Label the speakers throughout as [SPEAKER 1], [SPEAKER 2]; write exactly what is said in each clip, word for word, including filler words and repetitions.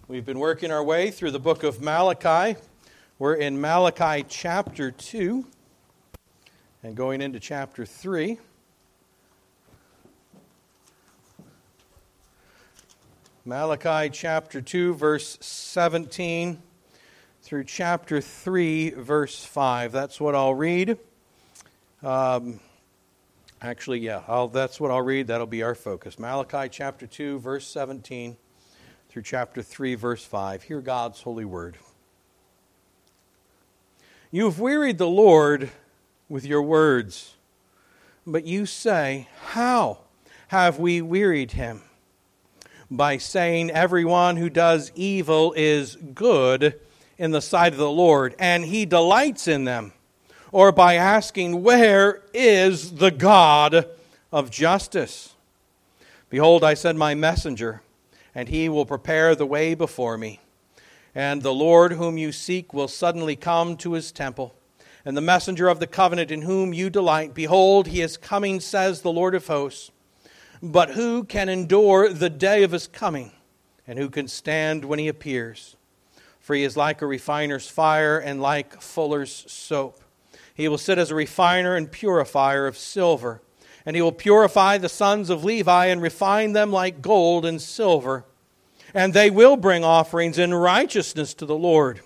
[SPEAKER 1] We've been working our way through the book of Malachi. We're in Malachi chapter two and going into chapter three. Malachi chapter two, verse seventeen through chapter three, verse five. That's what I'll read. Um, actually, yeah, I'll, that's what I'll read. That'll be our focus. Malachi chapter two, verse seventeen. Through chapter three, verse five. Hear God's holy word. You have wearied the Lord with your words, but you say, how have we wearied him? By saying everyone who does evil is good in the sight of the Lord, and he delights in them. Or by asking, where is the God of justice? Behold, I send my messenger, and he will prepare the way before me. And the Lord whom you seek will suddenly come to his temple. And the messenger of the covenant in whom you delight, behold, he is coming, says the Lord of hosts. But who can endure the day of his coming? And who can stand when he appears? For he is like a refiner's fire and like fuller's soap. He will sit as a refiner and purifier of silver. And he will purify the sons of Levi and refine them like gold and silver. And they will bring offerings in righteousness to the Lord.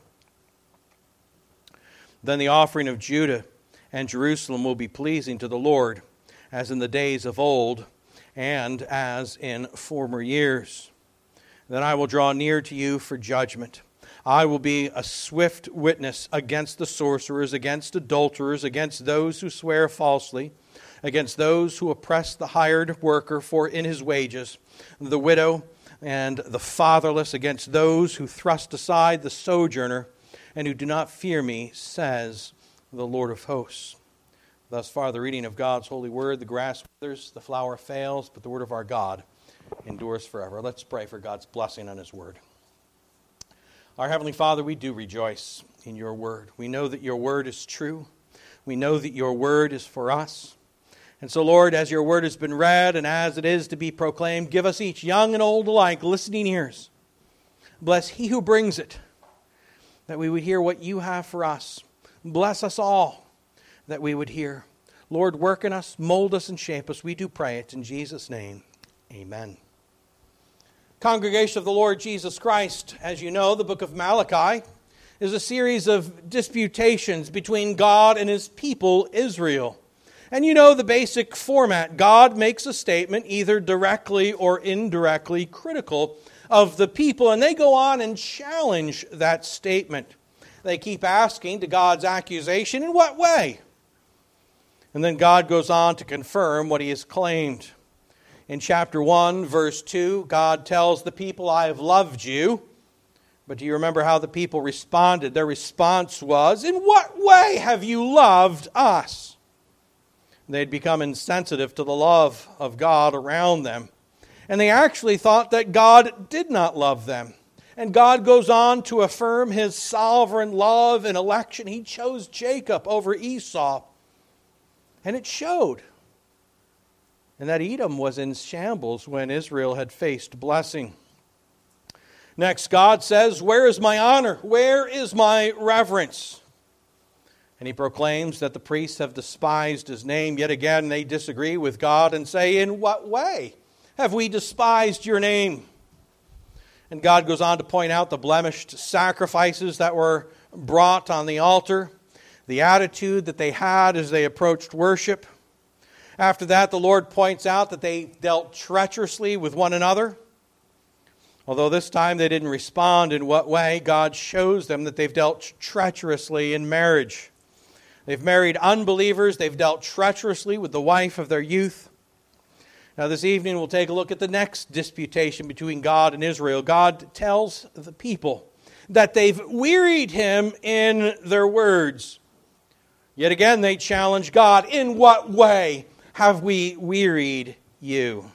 [SPEAKER 1] Then the offering of Judah and Jerusalem will be pleasing to the Lord, as in the days of old and as in former years. Then I will draw near to you for judgment. I will be a swift witness against the sorcerers, against adulterers, against those who swear falsely, against those who oppress the hired worker for in his wages, the widow and the fatherless, against those who thrust aside the sojourner and who do not fear me, says the Lord of hosts. Thus far the reading of God's holy word. The grass withers, the flower fails, but the word of our God endures forever. Let's pray for God's blessing on his word. Our Heavenly Father, we do rejoice in your word. We know that your word is true. We know that your word is for us. And so, Lord, as your word has been read and as it is to be proclaimed, give us each, young and old alike, listening ears. Bless he who brings it, that we would hear what you have for us. Bless us all, that we would hear. Lord, work in us, mold us, and shape us. We do pray it in Jesus' name. Amen. Congregation of the Lord Jesus Christ, as you know, the book of Malachi is a series of disputations between God and his people, Israel. And you know the basic format. God makes a statement, either directly or indirectly critical of the people, and they go on and challenge that statement. They keep asking to God's accusation, in what way? And then God goes on to confirm what he has claimed. In chapter one, verse two, God tells the people, I have loved you. But do you remember how the people responded? Their response was, in what way have you loved us? They'd become insensitive to the love of God around them. And they actually thought that God did not love them. And God goes on to affirm his sovereign love and election. He chose Jacob over Esau. And it showed. And that Edom was in shambles when Israel had faced blessing. Next, God says, where is my honor? Where is my reverence? And he proclaims that the priests have despised his name. Yet again, they disagree with God and say, in what way have we despised your name? And God goes on to point out the blemished sacrifices that were brought on the altar, the attitude that they had as they approached worship. After that, the Lord points out that they dealt treacherously with one another. Although this time they didn't respond in what way, God shows them that they've dealt treacherously in marriage. They've married unbelievers. They've dealt treacherously with the wife of their youth. Now this evening we'll take a look at the next disputation between God and Israel. God tells the people that they've wearied him in their words. Yet again they challenge God. In what way have we wearied you?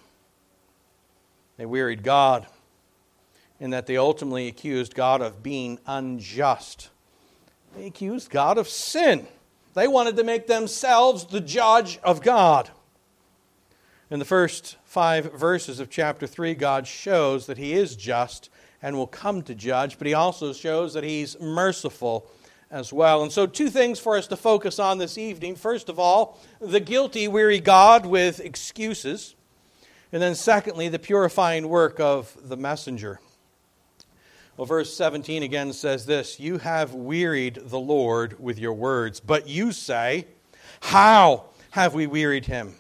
[SPEAKER 1] They wearied God in that they ultimately accused God of being unjust. They accused God of sin. They wanted to make themselves the judge of God. In the first five verses of chapter three, God shows that he is just and will come to judge, but he also shows that he's merciful as well. And so two things for us to focus on this evening. First of all, the guilty, weary God with excuses. And then secondly, the purifying work of the messenger. Well, verse seventeen again says this, "You have wearied the Lord with your words, but you say, how have we wearied him?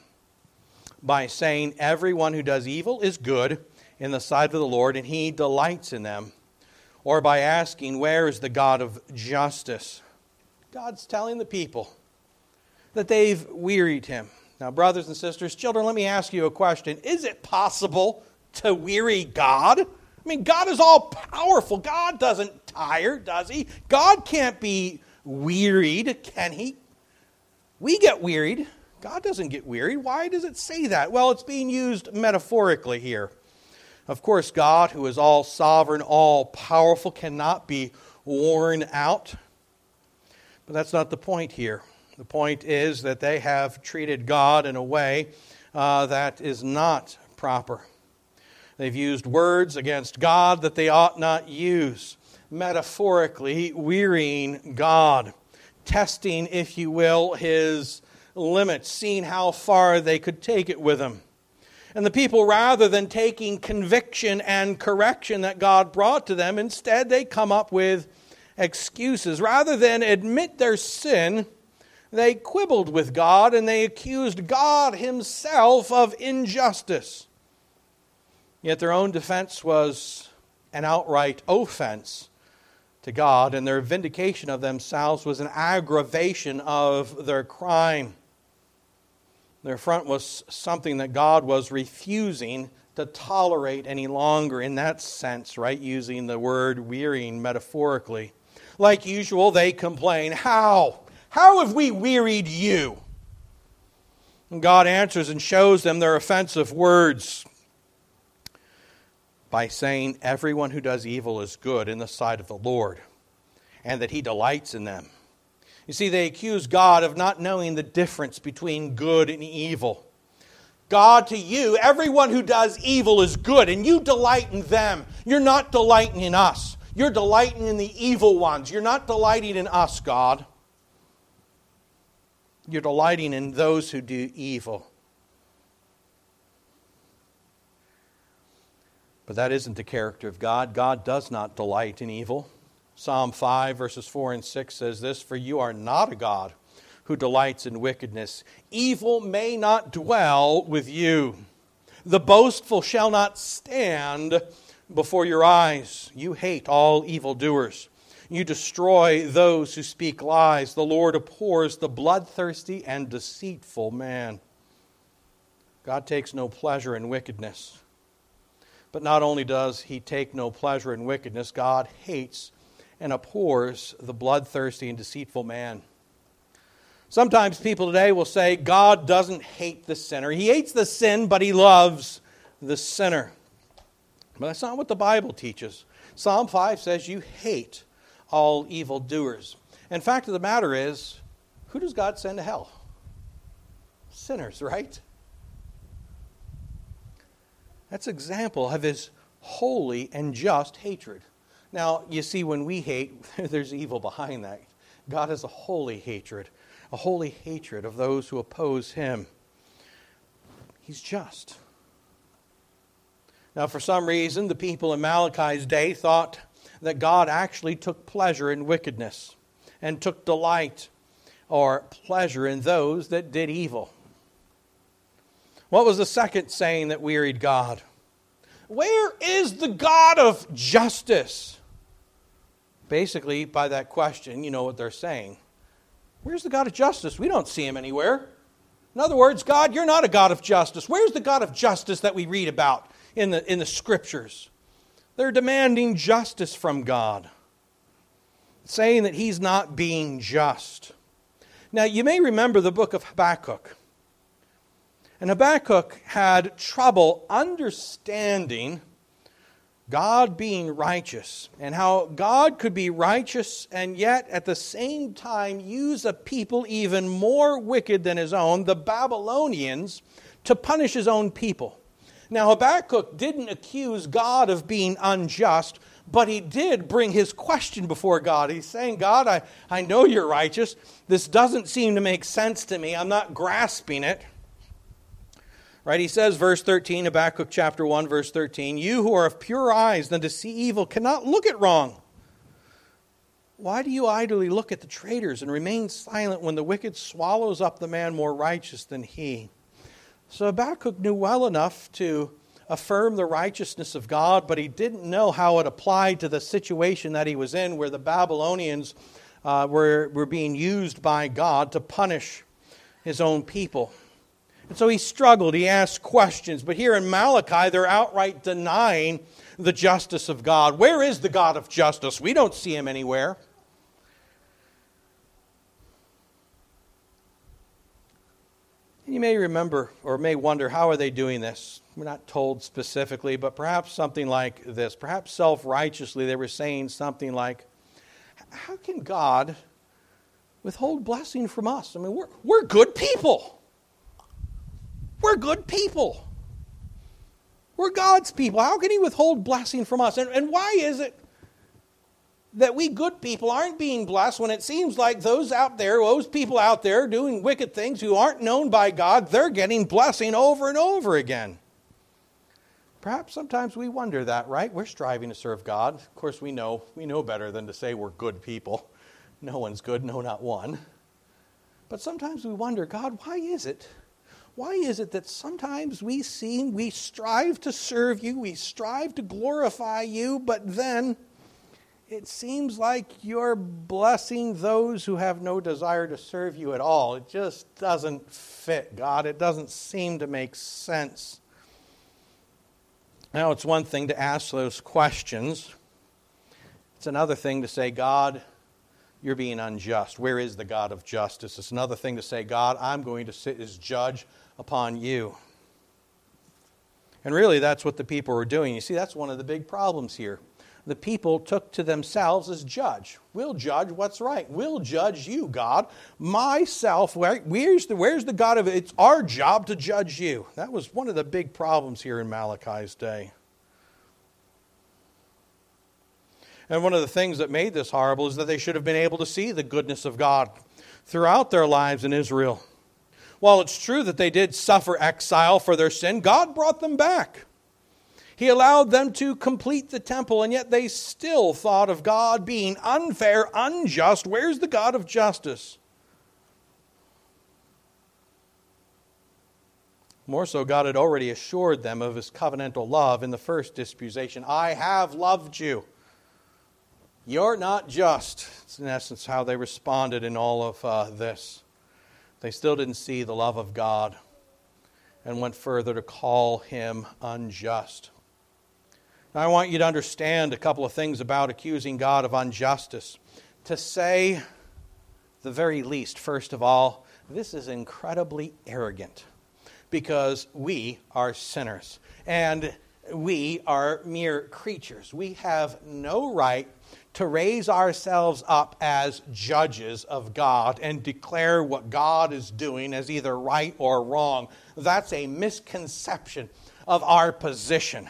[SPEAKER 1] By saying, everyone who does evil is good in the sight of the Lord, and he delights in them. Or by asking, where is the God of justice?" God's telling the people that they've wearied him. Now, brothers and sisters, children, let me ask you a question. Is it possible to weary God? I mean, God is all powerful. God doesn't tire, does he? God can't be wearied, can he? We get wearied. God doesn't get wearied. Why does it say that? Well, it's being used metaphorically here. Of course, God, who is all sovereign, all powerful, cannot be worn out. But that's not the point here. The point is that they have treated God in a way uh, that is not proper. They've used words against God that they ought not use, metaphorically wearying God, testing, if you will, his limits, seeing how far they could take it with him. And the people, rather than taking conviction and correction that God brought to them, instead they come up with excuses. Rather than admit their sin, they quibbled with God and they accused God himself of injustice. Yet their own defense was an outright offense to God, and their vindication of themselves was an aggravation of their crime. Their affront was something that God was refusing to tolerate any longer in that sense, right? Using the word wearying metaphorically. Like usual, they complain, how? How have we wearied you? And God answers and shows them their offensive words by saying, everyone who does evil is good in the sight of the Lord, and that he delights in them. You see, they accuse God of not knowing the difference between good and evil. God, to you, everyone who does evil is good, and you delight in them. You're not delighting in us. You're delighting in the evil ones. You're not delighting in us, God. You're delighting in those who do evil. But that isn't the character of God. God does not delight in evil. Psalm five, verses four and six says this, "For you are not a God who delights in wickedness. Evil may not dwell with you. The boastful shall not stand before your eyes. You hate all evildoers. You destroy those who speak lies. The Lord abhors the bloodthirsty and deceitful man." God takes no pleasure in wickedness. But not only does he take no pleasure in wickedness, God hates and abhors the bloodthirsty and deceitful man. Sometimes people today will say, God doesn't hate the sinner. He hates the sin, but he loves the sinner. But that's not what the Bible teaches. Psalm five says you hate all evildoers. And fact of the matter is, who does God send to hell? Sinners, right? That's an example of his holy and just hatred. Now, you see, when we hate, there's evil behind that. God has a holy hatred, a holy hatred of those who oppose him. He's just. Now, for some reason, the people in Malachi's day thought that God actually took pleasure in wickedness and took delight or pleasure in those that did evil. What was the second saying that wearied God? Where is the God of justice? Basically, by that question, you know what they're saying. Where's the God of justice? We don't see him anywhere. In other words, God, you're not a God of justice. Where's the God of justice that we read about in the, in the Scriptures? They're demanding justice from God, saying that he's not being just. Now, you may remember the book of Habakkuk. And Habakkuk had trouble understanding God being righteous, and how God could be righteous and yet at the same time use a people even more wicked than his own, the Babylonians, to punish his own people. Now, Habakkuk didn't accuse God of being unjust, but he did bring his question before God. He's saying, God, I, I know you're righteous. This doesn't seem to make sense to me. I'm not grasping it. Right? He says, verse thirteen, Habakkuk chapter one, verse thirteen, you who are of pure eyes than to see evil cannot look at wrong. Why do you idly look at the traitors and remain silent when the wicked swallows up the man more righteous than he? So Habakkuk knew well enough to affirm the righteousness of God, but he didn't know how it applied to the situation that he was in, where the Babylonians uh, were, were being used by God to punish his own people. And so he struggled, he asked questions, but here in Malachi they're outright denying the justice of God. Where is the God of justice? We don't see him anywhere. You may remember or may wonder, how are they doing this? We're not told specifically, but perhaps something like this. Perhaps self-righteously they were saying something like, how can God withhold blessing from us? I mean, we're, we're good people. We're good people. We're God's people. How can he withhold blessing from us? And, and why is it that we good people aren't being blessed when it seems like those out there, those people out there doing wicked things who aren't known by God, they're getting blessing over and over again? Perhaps sometimes we wonder that, right? We're striving to serve God. Of course, we know we know better than to say we're good people. No one's good, no, not one. But sometimes we wonder, God, why is it? Why is it that sometimes we seem, we strive to serve you, we strive to glorify you, but then it seems like you're blessing those who have no desire to serve you at all? It just doesn't fit, God. It doesn't seem to make sense. Now, it's one thing to ask those questions. It's another thing to say, God, you're being unjust. Where is the God of justice? It's another thing to say, God, I'm going to sit as judge upon you. And really, that's what the people were doing. You see, that's one of the big problems here. The people took to themselves as judge. We'll judge what's right. We'll judge you, God. Myself, where, where's the, where's the God of it? It's our job to judge you. That was one of the big problems here in Malachi's day. And one of the things that made this horrible is that they should have been able to see the goodness of God throughout their lives in Israel. While it's true that they did suffer exile for their sin, God brought them back. He allowed them to complete the temple, and yet they still thought of God being unfair, unjust. Where's the God of justice? More so, God had already assured them of his covenantal love in the first disputation. I have loved you. You're not just. It's in essence how they responded in all of uh, this. They still didn't see the love of God and went further to call him unjust. Now, I want you to understand a couple of things about accusing God of injustice. To say the very least, first of all, this is incredibly arrogant because we are sinners and we are mere creatures. We have no right to raise ourselves up as judges of God and declare what God is doing as either right or wrong. That's a misconception of our position.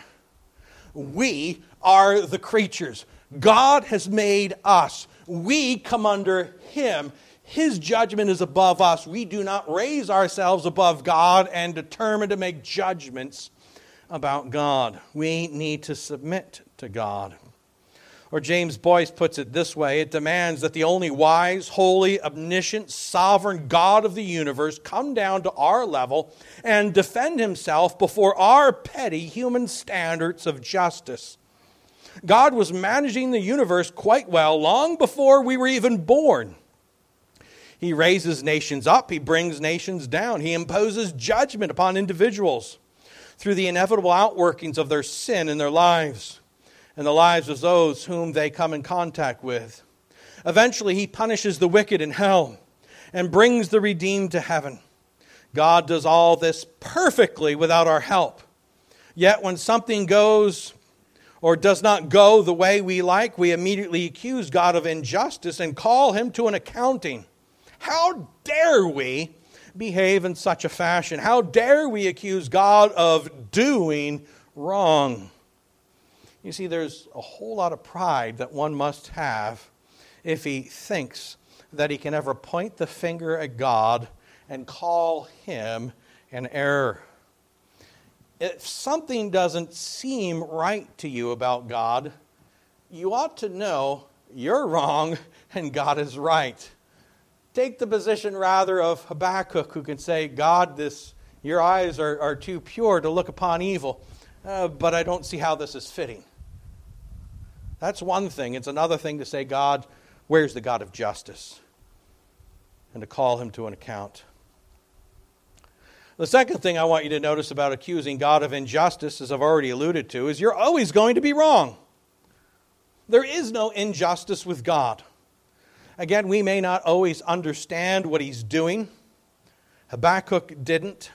[SPEAKER 1] We are the creatures. God has made us. We come under him. His judgment is above us. We do not raise ourselves above God and determine to make judgments about God. We need to submit to God. Or James Boyce puts it this way, it demands that the only wise, holy, omniscient, sovereign God of the universe come down to our level and defend himself before our petty human standards of justice. God was managing the universe quite well long before we were even born. He raises nations up, he brings nations down, he imposes judgment upon individuals through the inevitable outworkings of their sin in their lives and the lives of those whom they come in contact with. Eventually, he punishes the wicked in hell and brings the redeemed to heaven. God does all this perfectly without our help. Yet when something goes or does not go the way we like, we immediately accuse God of injustice and call him to an accounting. How dare we behave in such a fashion? How dare we accuse God of doing wrong? You see, there's a whole lot of pride that one must have if he thinks that he can ever point the finger at God and call him an error. If something doesn't seem right to you about God, you ought to know you're wrong and God is right. Take the position rather of Habakkuk, who can say, God, this your eyes are, are too pure to look upon evil, uh, but I don't see how this is fitting. That's one thing. It's another thing to say, God, where's the God of justice? And to call him to an account. The second thing I want you to notice about accusing God of injustice, as I've already alluded to, is you're always going to be wrong. There is no injustice with God. Again, we may not always understand what he's doing. Habakkuk didn't.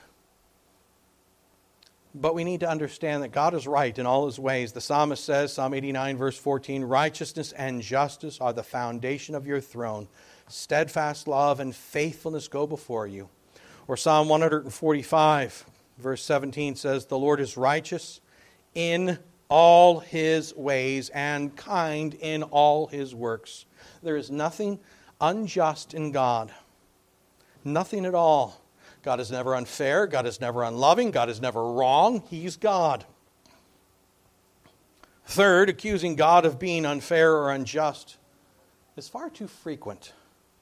[SPEAKER 1] But we need to understand that God is right in all his ways. The psalmist says, Psalm eighty-nine, verse fourteen, righteousness and justice are the foundation of your throne. Steadfast love and faithfulness go before you. Or Psalm one forty-five, verse seventeen says, the Lord is righteous in all his ways and kind in all his works. There is nothing unjust in God. Nothing at all. God is never unfair. God is never unloving. God is never wrong. He's God. Third, accusing God of being unfair or unjust is far too frequent.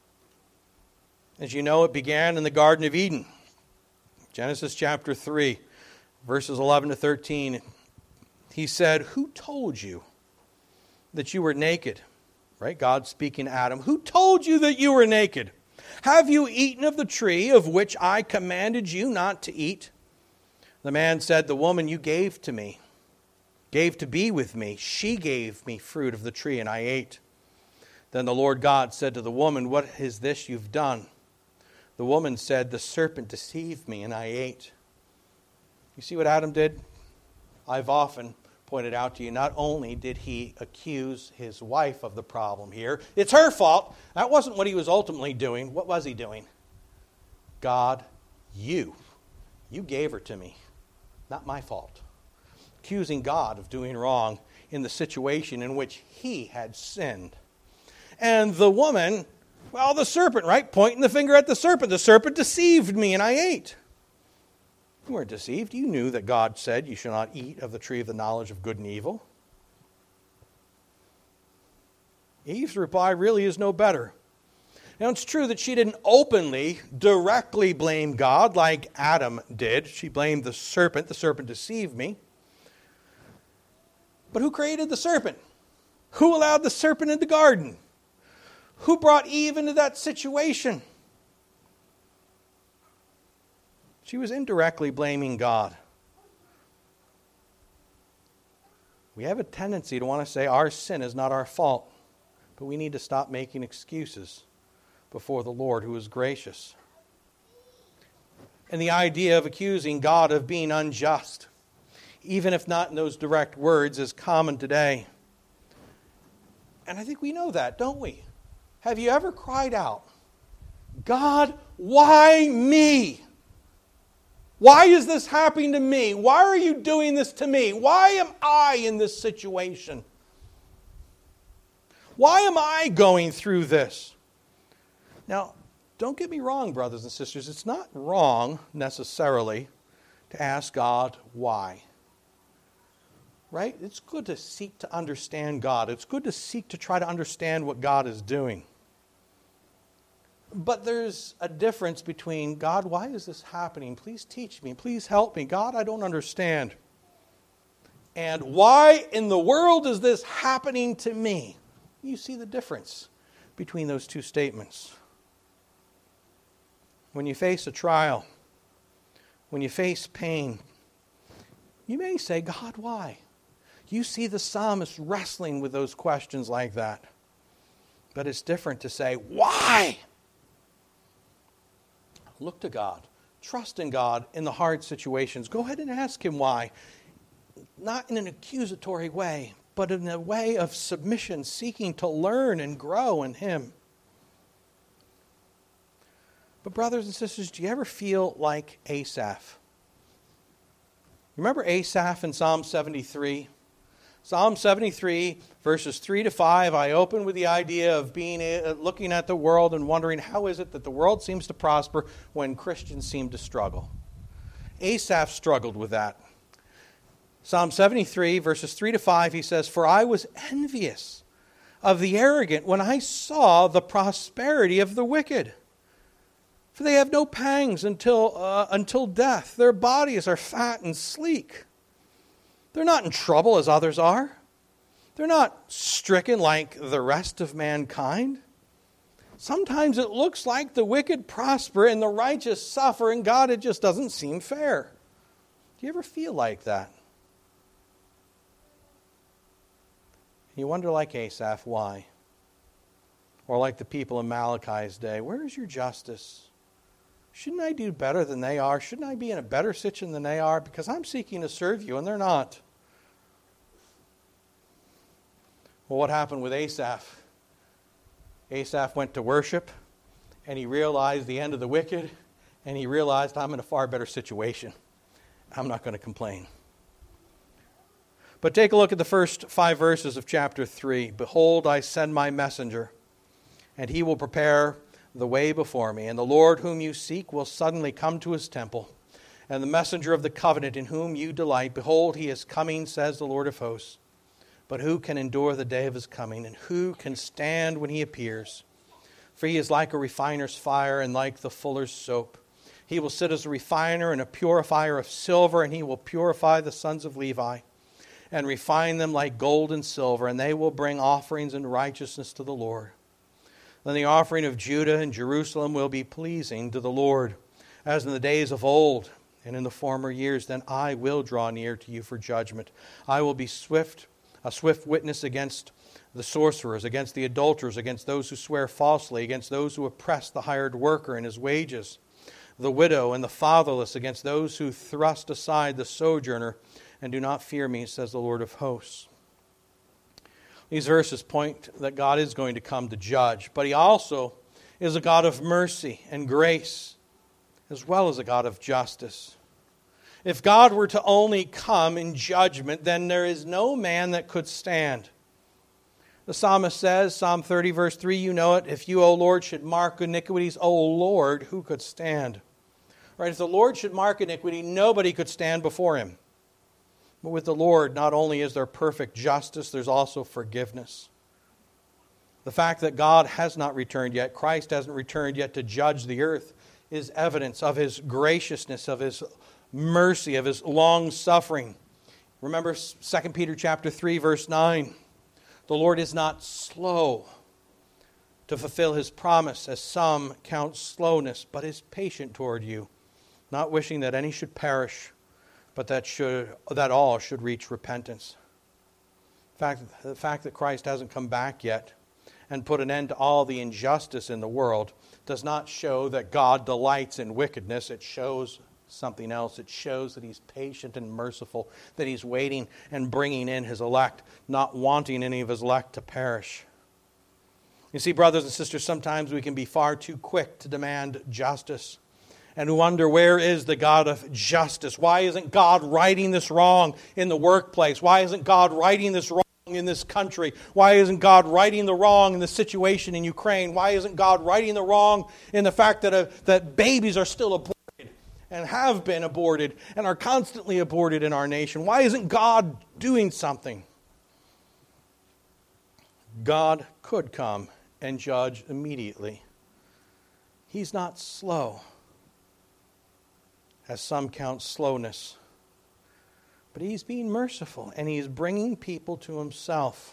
[SPEAKER 1] As you know, it began in the Garden of Eden. Genesis chapter three, verses eleven to thirteen. He said, who told you that you were naked? Right? God speaking to Adam. Who told you that you were naked? Have you eaten of the tree of which I commanded you not to eat? The man said, the woman you gave to me, gave to be with me, she gave me fruit of the tree and I ate. Then the Lord God said to the woman, what is this you've done? The woman said, the serpent deceived me and I ate. You see what Adam did? I've often pointed out to you, not only did he accuse his wife of the problem here, it's her fault. That wasn't what he was ultimately doing. What was he doing? God, you, you gave her to me. Not my fault. Accusing God of doing wrong in the situation in which he had sinned. And the woman, well, the serpent, right? Pointing the finger at the serpent. The serpent deceived me and I ate. You weren't deceived. You knew that God said you shall not eat of the tree of the knowledge of good and evil. Eve's reply really is no better. Now, it's true that she didn't openly, directly blame God like Adam did. She blamed the serpent. The serpent deceived me. But who created the serpent? Who allowed the serpent in the garden? Who brought Eve into that situation? She was indirectly blaming God. We have a tendency to want to say our sin is not our fault, but we need to stop making excuses before the Lord who is gracious. And the idea of accusing God of being unjust, even if not in those direct words, is common today. And I think we know that, don't we? Have you ever cried out, God, why me? Why is this happening to me? Why are you doing this to me? Why am I in this situation? Why am I going through this? Now, don't get me wrong, brothers and sisters. It's not wrong, necessarily, to ask God why. Right? It's good to seek to understand God. It's good to seek to try to understand what God is doing. But there's a difference between, God, why is this happening? Please teach me. Please help me. God, I don't understand. And why in the world is this happening to me? You see the difference between those two statements. When you face a trial, when you face pain, you may say, God, why? You see the psalmist wrestling with those questions like that. But it's different to say, why? Look to God. Trust in God in the hard situations. Go ahead and ask Him why. Not in an accusatory way, but in a way of submission, seeking to learn and grow in Him. But brothers and sisters, do you ever feel like Asaph? Remember Asaph in Psalm seventy-three? Psalm seventy-three, verses three to five, I open with the idea of being looking at the world and wondering how is it that the world seems to prosper when Christians seem to struggle. Asaph struggled with that. Psalm seventy-three, verses three to five, he says, "For I was envious of the arrogant when I saw the prosperity of the wicked. For they have no pangs until, uh, until death. Their bodies are fat and sleek. They're not in trouble as others are. They're not stricken like the rest of mankind. Sometimes it looks like the wicked prosper and the righteous suffer, and God, it just doesn't seem fair." Do you ever feel like that? You wonder like Asaph, why? Or like the people in Malachi's day, where is your justice? Shouldn't I do better than they are? Shouldn't I be in a better situation than they are? Because I'm seeking to serve you and they're not. Well, what happened with Asaph? Asaph went to worship and he realized the end of the wicked and he realized, I'm in a far better situation. I'm not going to complain. But take a look at the first five verses of chapter three. "Behold, I send my messenger, and he will prepare the way before me. And the Lord whom you seek will suddenly come to his temple. And the messenger of the covenant in whom you delight, behold, he is coming, says the Lord of hosts. But who can endure the day of his coming? And who can stand when he appears? For he is like a refiner's fire and like the fuller's soap. He will sit as a refiner and a purifier of silver, and he will purify the sons of Levi and refine them like gold and silver, and they will bring offerings in righteousness to the Lord. Then the offering of Judah and Jerusalem will be pleasing to the Lord, as in the days of old and in the former years. Then I will draw near to you for judgment. I will be swift, a swift witness against the sorcerers, against the adulterers, against those who swear falsely, against those who oppress the hired worker and his wages, the widow and the fatherless, against those who thrust aside the sojourner and do not fear me, says the Lord of hosts." These verses point that God is going to come to judge, but he also is a God of mercy and grace, as well as a God of justice. If God were to only come in judgment, then there is no man that could stand. The psalmist says, Psalm thirty, verse three, you know it, "If you, O Lord, should mark iniquities, O Lord, who could stand?" Right? If the Lord should mark iniquity, nobody could stand before him. But with the Lord, not only is there perfect justice, there's also forgiveness. The fact that God has not returned yet, Christ hasn't returned yet to judge the earth, is evidence of his graciousness, of his mercy, of his long suffering. Remember Second Peter chapter three, verse nine. "The Lord is not slow to fulfill his promise, as some count slowness, but is patient toward you, not wishing that any should perish, but that should that all should reach repentance." In fact, the fact that Christ hasn't come back yet and put an end to all the injustice in the world does not show that God delights in wickedness. It shows something else. It shows that he's patient and merciful, that he's waiting and bringing in his elect, not wanting any of his elect to perish. You see, brothers and sisters, sometimes we can be far too quick to demand justice and wonder, where is the God of justice? Why isn't God righting this wrong in the workplace? Why isn't God righting this wrong in this country? Why isn't God righting the wrong in the situation in Ukraine? Why isn't God righting the wrong in the fact that, uh, that babies are still aborted and have been aborted and are constantly aborted in our nation? Why isn't God doing something? God could come and judge immediately. He's not slow, as some count slowness. But he's being merciful, and he's bringing people to himself.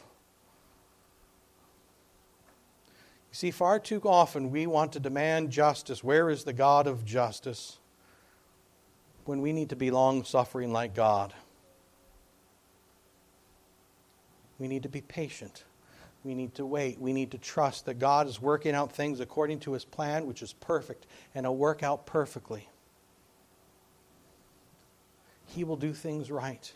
[SPEAKER 1] You see, far too often we want to demand justice. Where is the God of justice? When we need to be long-suffering like God. We need to be patient. We need to wait. We need to trust that God is working out things according to his plan, which is perfect, and he'll work out perfectly. He will do things right.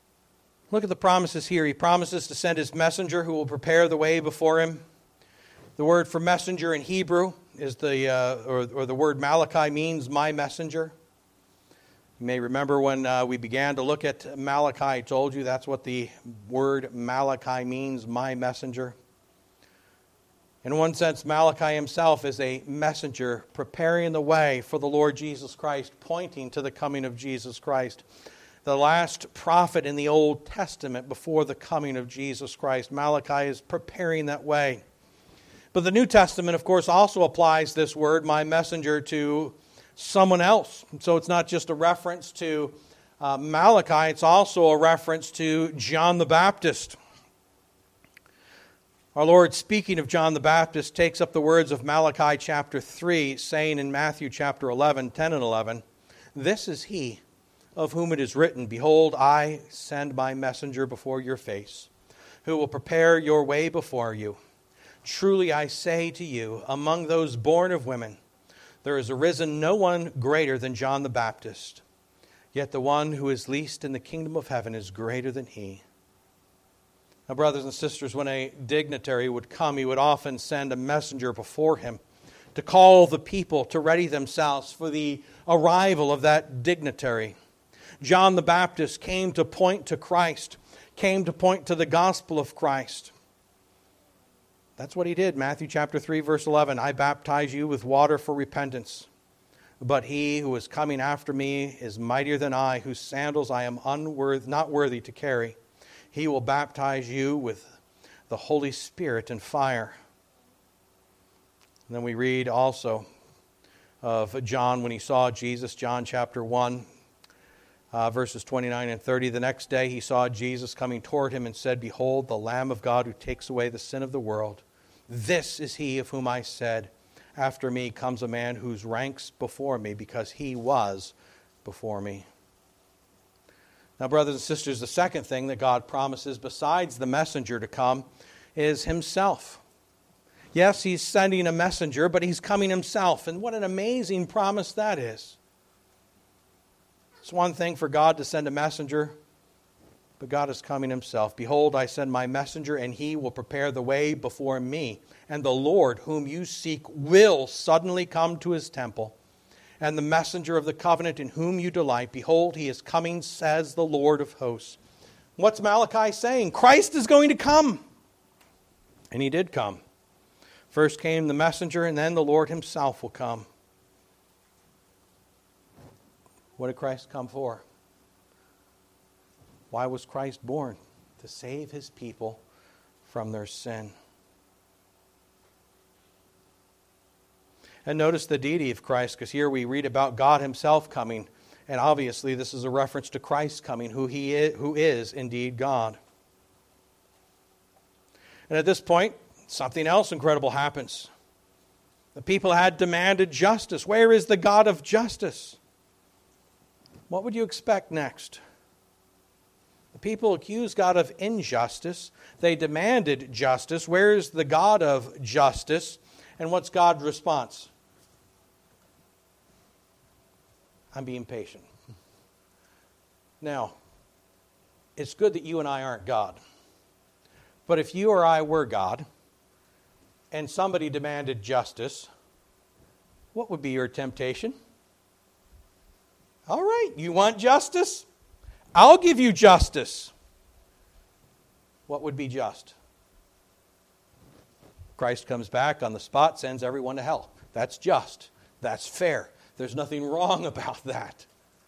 [SPEAKER 1] Look at the promises here. He promises to send his messenger who will prepare the way before him. The word for messenger in Hebrew is the, uh, or, or the word Malachi means my messenger. You may remember when uh, we began to look at Malachi, I told you that's what the word Malachi means, my messenger. In one sense, Malachi himself is a messenger preparing the way for the Lord Jesus Christ, pointing to the coming of Jesus Christ. The last prophet in the Old Testament before the coming of Jesus Christ. Malachi is preparing that way. But the New Testament, of course, also applies this word, my messenger, to someone else. So it's not just a reference to uh, Malachi, it's also a reference to John the Baptist. Our Lord, speaking of John the Baptist, takes up the words of Malachi chapter three, saying in Matthew chapter eleven, ten and eleven, "This is he of whom it is written, Behold, I send my messenger before your face, who will prepare your way before you. Truly I say to you, among those born of women, there has arisen no one greater than John the Baptist. Yet the one who is least in the kingdom of heaven is greater than he." Now, brothers and sisters, when a dignitary would come, he would often send a messenger before him to call the people to ready themselves for the arrival of that dignitary. John the Baptist came to point to Christ, came to point to the gospel of Christ. That's what he did. Matthew chapter three, verse eleven, "I baptize you with water for repentance. But he who is coming after me is mightier than I, whose sandals I am unworthy, not worthy to carry. He will baptize you with the Holy Spirit and fire." And then we read also of John when he saw Jesus, John chapter one, uh, verses twenty-nine and thirty. "The next day he saw Jesus coming toward him and said, Behold, the Lamb of God who takes away the sin of the world. This is he of whom I said, After me comes a man whose ranks before me, because he was before me." Now, brothers and sisters, the second thing that God promises besides the messenger to come is himself. Yes, he's sending a messenger, but he's coming himself. And what an amazing promise that is. It's one thing for God to send a messenger, but God is coming himself. "Behold, I send my messenger, and he will prepare the way before me. And the Lord whom you seek will suddenly come to his temple. And the messenger of the covenant in whom you delight, behold, he is coming, says the Lord of hosts." What's Malachi saying? Christ is going to come. And he did come. First came the messenger, and then the Lord himself will come. What did Christ come for? Why was Christ born? To save his people from their sin. And notice the deity of Christ, because here we read about God himself coming. And obviously this is a reference to Christ coming, who he is, who is indeed God. And at this point, something else incredible happens. The people had demanded justice. Where is the God of justice? What would you expect next? The people accused God of injustice. They demanded justice. Where is the God of justice? And what's God's response? I'm being patient. Now, it's good that you and I aren't God. But if you or I were God, and somebody demanded justice, what would be your temptation? All right, you want justice? I'll give you justice. What would be just? Christ comes back on the spot, sends everyone to hell. That's just. That's fair. There's nothing wrong about that.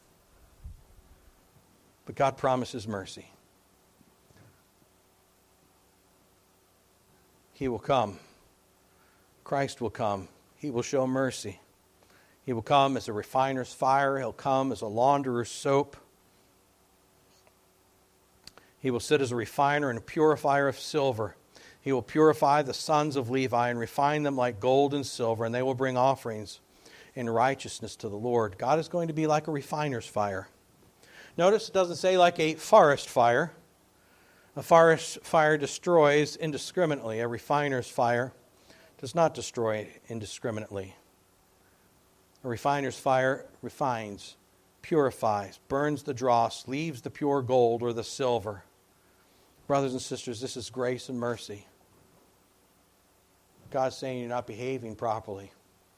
[SPEAKER 1] But God promises mercy. He will come. Christ will come. He will show mercy. He will come as a refiner's fire. He'll come as a launderer's soap. He will sit as a refiner and a purifier of silver. He will purify the sons of Levi and refine them like gold and silver, and they will bring offerings in righteousness to the Lord. God is going to be like a refiner's fire. Notice it doesn't say like a forest fire. A forest fire destroys indiscriminately. A refiner's fire does not destroy indiscriminately. A refiner's fire refines, purifies, burns the dross, leaves the pure gold or the silver. Brothers and sisters, this is grace and mercy. God's saying you're not behaving properly.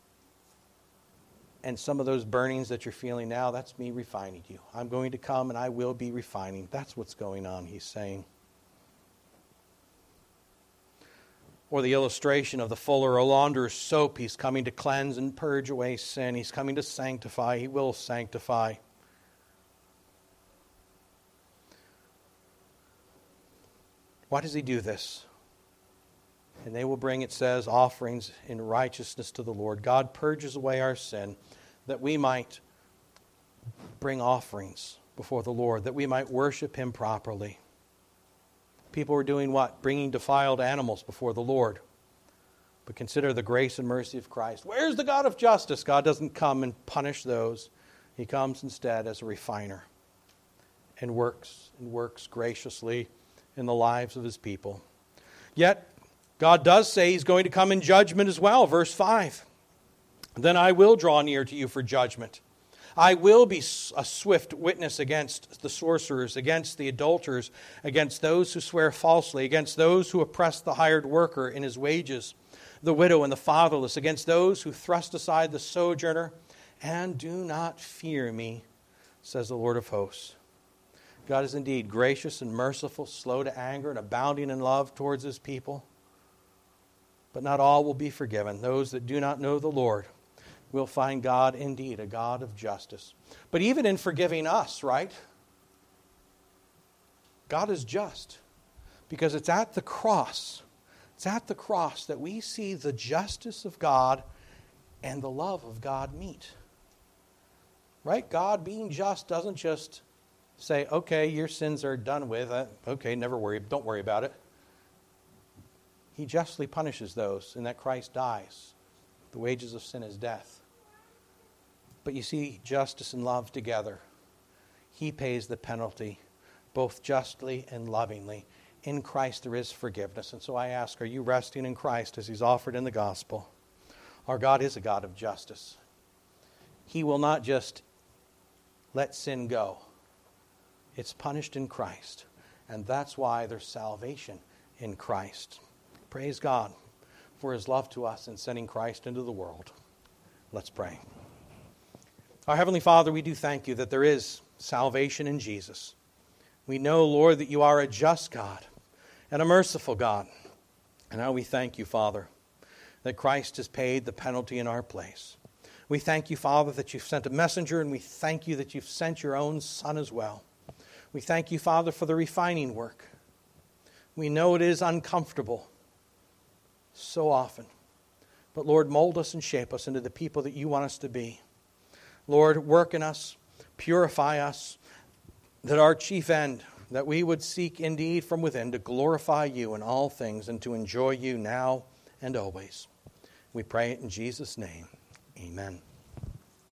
[SPEAKER 1] And some of those burnings that you're feeling now, that's me refining you. I'm going to come and I will be refining. That's what's going on, he's saying. Or the illustration of the fuller or launderer's soap. He's coming to cleanse and purge away sin. He's coming to sanctify. He will sanctify. Why does he do this? And they will bring, it says, offerings in righteousness to the Lord. God purges away our sin that we might bring offerings before the Lord, that we might worship him properly. People are doing what? Bringing defiled animals before the Lord. But consider the grace and mercy of Christ. Where's the God of justice? God doesn't come and punish those. He comes instead as a refiner and works and works graciously in the lives of his people. Yet, God does say he's going to come in judgment as well. Verse five. Then I will draw near to you for judgment. I will be a swift witness against the sorcerers, against the adulterers, against those who swear falsely, against those who oppress the hired worker in his wages, the widow and the fatherless, against those who thrust aside the sojourner, and do not fear me, says the Lord of hosts. God is indeed gracious and merciful, slow to anger, and abounding in love towards his people. But not all will be forgiven. Those that do not know the Lord will find God indeed a God of justice. But even in forgiving us, right? God is just. Because it's at the cross, it's at the cross that we see the justice of God and the love of God meet. Right? God being just doesn't just say, okay, your sins are done with. Okay, never worry, don't worry about it. He justly punishes those in that Christ dies. The wages of sin is death. But you see justice and love together. He pays the penalty, both justly and lovingly. In Christ there is forgiveness. And so I ask, are you resting in Christ as he's offered in the gospel? Our God is a God of justice. He will not just let sin go. It's punished in Christ. And that's why there's salvation in Christ. Praise God for his love to us in sending Christ into the world. Let's pray. Our Heavenly Father, we do thank you that there is salvation in Jesus. We know, Lord, that you are a just God and a merciful God. And now we thank you, Father, that Christ has paid the penalty in our place. We thank you, Father, that you've sent a messenger, and we thank you that you've sent your own Son as well. We thank you, Father, for the refining work. We know it is uncomfortable so often. But Lord, mold us and shape us into the people that you want us to be. Lord, work in us, purify us, that our chief end, that we would seek indeed from within to glorify you in all things and to enjoy you now and always. We pray it in Jesus' name. Amen.